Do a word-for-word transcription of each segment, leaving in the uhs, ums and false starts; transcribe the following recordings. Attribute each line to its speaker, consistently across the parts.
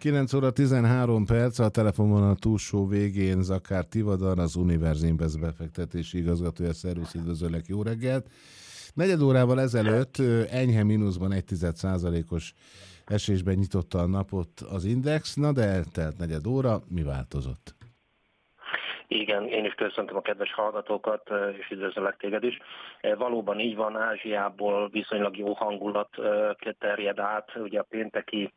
Speaker 1: kilenc óra tizenhárom perc, a telefonvonal túlsó végén Zakár Tivadar, az Univerz Invest befektetési igazgatója. Szervusz, üdvözöllek, jó reggelt! Negyed órával ezelőtt enyhe mínuszban egy tized százalékos esésben nyitotta a napot az Index, na de eltelt negyed óra, mi változott?
Speaker 2: Igen, én is köszöntöm a kedves hallgatókat, és üdvözöllek téged is. Valóban így van, Ázsiából viszonylag jó hangulat terjed át, ugye a pénteki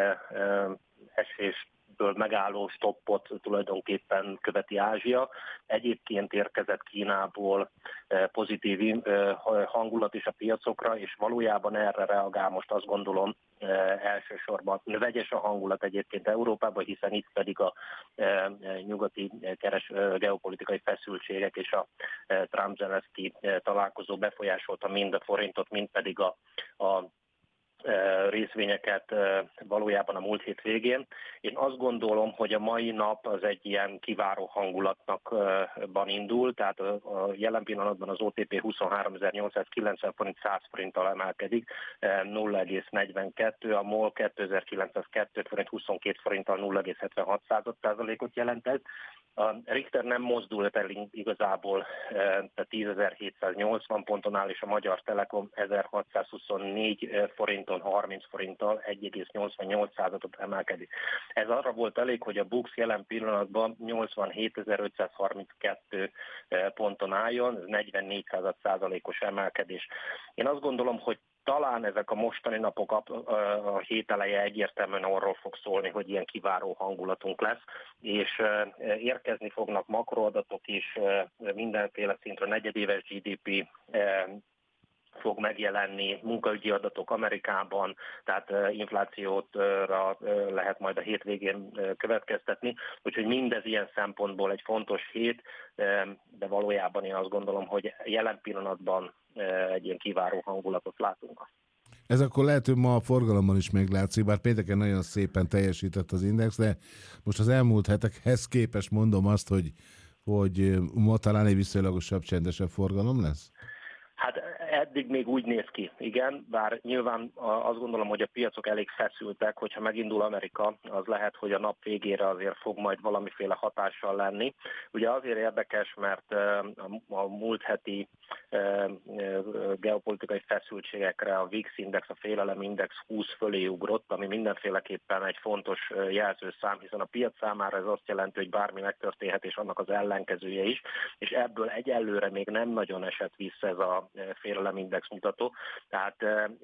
Speaker 2: esésből megálló stoppot tulajdonképpen követi Ázsia. Egyébként érkezett Kínából pozitív hangulat is a piacokra, és valójában erre reagál most azt gondolom, elsősorban vegyes a hangulat egyébként Európában, hiszen itt pedig a nyugati keres geopolitikai feszültségek és a Trump-Zelenszky találkozó befolyásolta mind a forintot, mind pedig a, a részvényeket valójában a múlt hét végén. Én azt gondolom, hogy a mai nap az egy ilyen kiváró hangulatnakban indul, tehát a jelen pillanatban az o té pé huszonháromezer-nyolcszázkilencven forint száz forinttal emelkedik, nulla egész negyvenkettő, a MOL kétezer-kilencszázkettő forint huszonkét forinttal nulla egész hetvenhat százalékot jelentett. A Richter nem mozdult el igazából, tehát tízezer-hétszáznyolcvan ponton áll, és a Magyar Telekom ezerhatszázhuszonnégy forinton harminc forinttal egy egész nyolcvannyolc százalékot emelkedik. Ez arra volt elég, hogy a BUX jelen pillanatban nyolcvanhétezer-ötszázharminckettő ponton álljon, ez negyvennégy százalékos emelkedés. Én azt gondolom, hogy talán ezek a mostani napok a, a hét eleje egyértelműen arról fog szólni, hogy ilyen kiváró hangulatunk lesz, és érkezni fognak makroadatok is, mindenféle szintre negyedéves gé dé pé fog megjelenni, munkaügyi adatok Amerikában, tehát inflációtra lehet majd a hétvégén következtetni, úgyhogy mindez ilyen szempontból egy fontos hét, de valójában én azt gondolom, hogy jelen pillanatban egy ilyen kiváró hangulatot látunk.
Speaker 1: Ez akkor lehet, hogy ma a forgalomban is meglátszik, bár pénteken nagyon szépen teljesített az Index, de most az elmúlt hetekhez képest mondom azt, hogy, hogy ma talán egy viszonylagosabb, csendesebb forgalom lesz?
Speaker 2: Hát eddig még úgy néz ki, igen, bár nyilván azt gondolom, hogy a piacok elég feszültek, hogyha megindul Amerika, az lehet, hogy a nap végére azért fog majd valamiféle hatással lenni. Ugye azért érdekes, mert a múlt heti geopolitikai feszültségekre a VIX index, a félelem index húsz fölé ugrott, ami mindenféleképpen egy fontos jelzőszám, hiszen a piac számára ez azt jelenti, hogy bármi megtörténhet, és annak az ellenkezője is, és ebből egyelőre még nem nagyon esett vissza ez a félelemindex mutató, tehát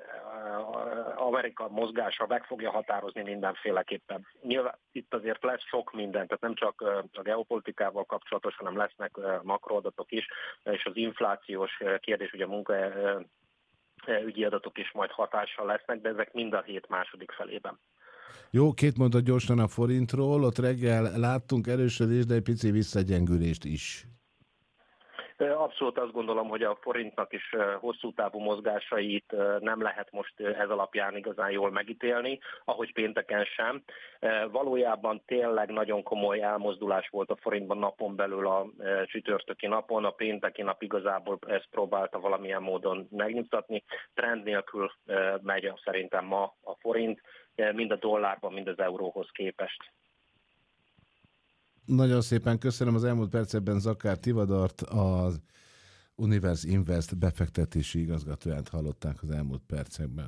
Speaker 2: Amerika mozgása meg fogja határozni mindenféleképpen. Nyilván itt azért lesz sok minden, tehát nem csak a geopolitikával kapcsolatos, hanem lesznek makroadatok is, és az inflációs kérdés, ugye a munkaügyi adatok is majd hatással lesznek, de ezek mind a hét második felében.
Speaker 1: Jó, két mondat gyorsan a forintról, ott reggel láttunk erősödést, de egy pici visszagyengülést is.
Speaker 2: Abszolút azt gondolom, hogy a forintnak is hosszú távú mozgásait nem lehet most ez alapján igazán jól megítélni, ahogy pénteken sem. Valójában tényleg nagyon komoly elmozdulás volt a forintban napon belül a csütörtöki napon, a pénteki nap igazából ezt próbálta valamilyen módon megnyugtatni. Trend nélkül megy szerintem ma a forint, mind a dollárban, mind az euróhoz képest.
Speaker 1: Nagyon szépen köszönöm, az elmúlt percekben Zakár Tivadart, az Univerz Invest befektetési igazgatóját hallották az elmúlt percekben.